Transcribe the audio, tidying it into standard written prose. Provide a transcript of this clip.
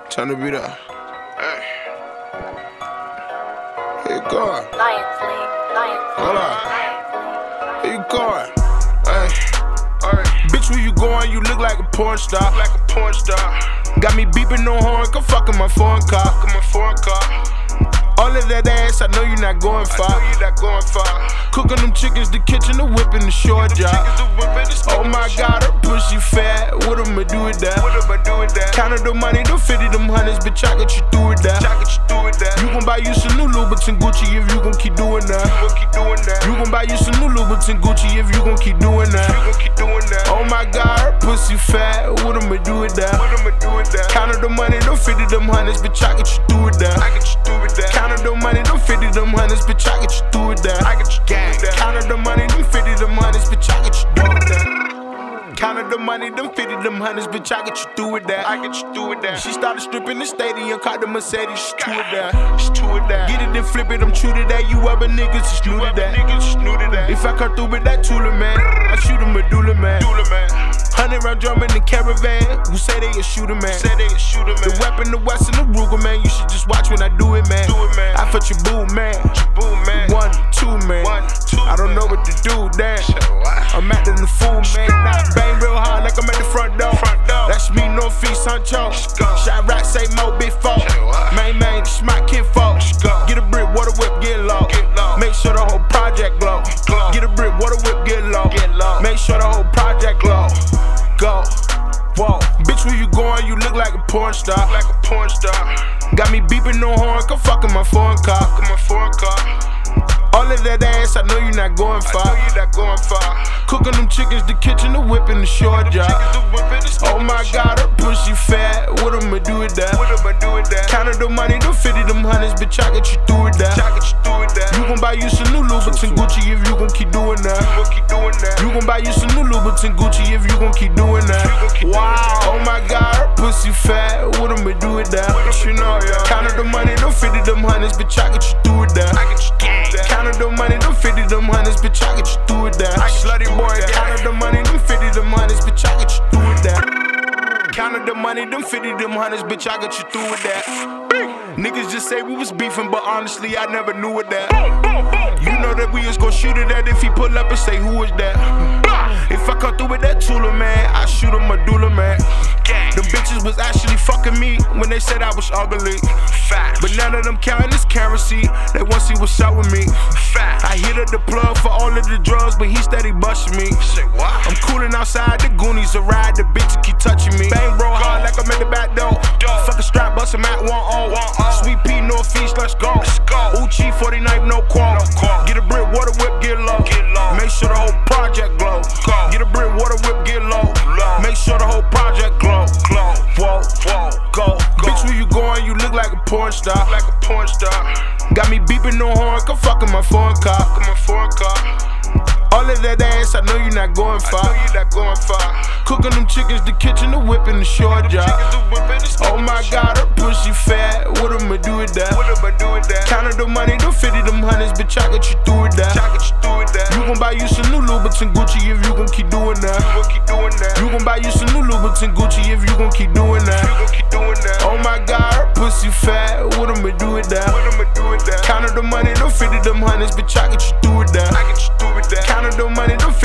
Turn the beat up. Hey. Here you going? Hold on. Here you going? Hey. Bitch, where you going? You look like a porn star. Got me beeping no horn, come fuckin' my foreign car. All of that ass, I know you're not going far. Cooking them chickens, the kitchen, the whip, and the short job. Oh my God, her pussy fat. What I'ma do with that? Counted the money, them 50, them hundreds, bitch, I got you through with that. You gon' buy you some new Louboutin Gucci if you gon' keep doing that. You gon' buy you some new Louboutin Gucci if you gon' keep doing that. Oh my God, her pussy fat. What I'ma do with that? Counted the money, them 50, them hundreds, bitch, I got you through with that. Counted the money, them 50, them hundreds, bitch, I get you through with that. Counted the money, them 50, them hundreds, bitch, I get you through with that. Counted the money, them 50, them hundreds, bitch, I get you through with that. She started stripping the stadium, caught the Mercedes, she's two of that. Get it and flip it, I'm true to that. You other niggas is new to that. If I come through with that Tula, man, I shoot a medulla, man. 100 round drum in the caravan, who say they a shooter, man. The weapon, the West, and the Ruger, man. You should just watch when I do it, man. I fought your boo, man. 1, 2, man. I don't know what to do, damn. I'm acting the fool, man. Bang real hard like I'm at the front door. That's me, Northeast, Huncho. Shot rack, say mo, big folk. Man, this my kid folk. Get a brick, water whip, get low. Make sure the whole project glow. Get a brick, water whip, get low. Make sure the whole project glow. Go, whoa, bitch, where you going? You look like a porn star. Got me beeping no horn, come fuckin' my foreign car. All of that ass, I know you're not going far. Cooking them chickens, the kitchen, the whip, and the short job. Oh my God, her pussy fat. What I'ma do with that? Counted the money, them 50, them hundreds, bitch, I got you through with that. You gon' buy you some new Louboutin Gucci if you gon' keep doing that. You gon' buy you some new Louboutin Gucci if you gon' keep doing that. Wow, oh my God, her pussy fat. What I'ma do with that? Counted the money, them 50, them hundreds, bitch, I got you through with that. Counted the money, them 50, them hundreds, bitch, I get you through with that. Slutty boy, counted the money, them 50, them hundreds, bitch, I get you through with that. Counted the money, them 50, them hundreds, bitch, I get you through with that. Niggas just say we was beefing, but honestly, I never knew it that. You know that we was gon' shoot it at if he pull up and say, who is that? If I come through with that Tula, man, I shoot a medulla, man. Them bitches was actually fucking me when they said I was ugly. But none of them counting this currency, they want to see what's up with me. I hit up the plug for all of the drugs, but he steady busting me. I'm cooling outside the Goonies, a ride, the bitches keep touching me. Bang bro hard like I'm in the back door. Fuck a strap, bust him at 1-0. Sweet P, Northeast, let's go. Uchi, 49, no qual. Get a brick, water whip, get low. Make sure the whole project glow. Get a brick, water whip, get low. Make sure the whole project glow. Whoa, go. Bitch, where you going? You look like a porn star. Got me beeping no horn, come fuckin' my foreign car. All of that ass, I know you're not going far. Cooking them chickens, the kitchen, the whip, and the short job. Oh my God, her pussy fat. What I'ma do with that? Counted the money, them 50, them hundreds, bitch, I got you through with that. You gon' buy you some new Louboutin Gucci if you gon' keep doing that. You gon' buy you some new Louboutin Gucci if you gon' keep doing that. Oh my God, her pussy fat. What I'ma do with that? Counted the money, them 50, them hundreds, bitch, I got you through with that. Counted the money, them